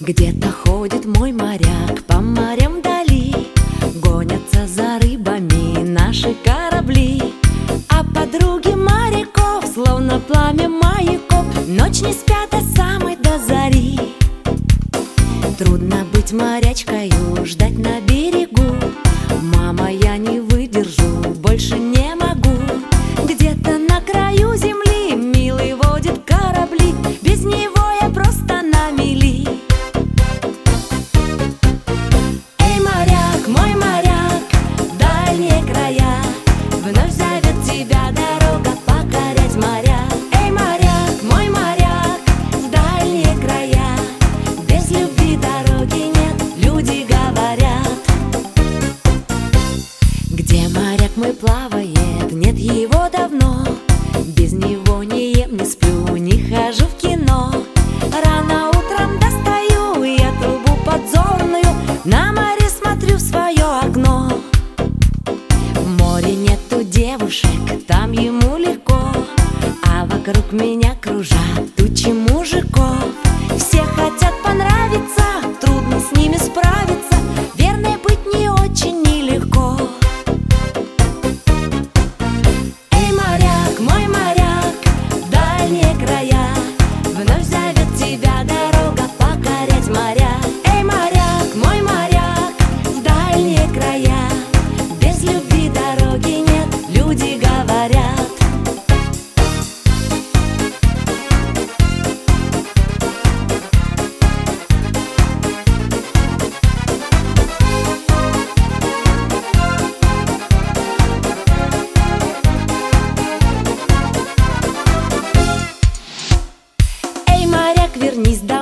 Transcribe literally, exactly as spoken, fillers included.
Где-то ходит мой моряк по морям вдали, гонятся за рыбами наши корабли. А подруги моряков, словно пламя маяков, ночь не спят до самой до зари. Трудно быть морячкою, ждать на берегу. Мама, я не выдержу, больше не могу. Где-то на краю земли милый водит корабли, без него я просто на мели. Эй, моряк, мой моряк, в дальние края вновь зовет тебя дорога покорять моря. Эй, моряк, мой моряк, в дальние края без любви дороги нет, люди говорят. Где моряк мой плавает, нет его давно. Без него не ем, не сплю, не хожу в кино. Рано утром достаю я трубу подзорную, на море смотрю в свое окно. В море нету девушек, там ему легко, а вокруг меня кружат тучи мужиков. Все хотят понравиться, трудно с ними справиться, верной быть не очень нелегко. Эй, моряк, мой моряк, в дальние края вновь зовет тебя дорога покорять моря. Эй, моряк, мой моряк, в дальние края без любви дороги нет, люди говорят. Эй, моряк, вернись домой.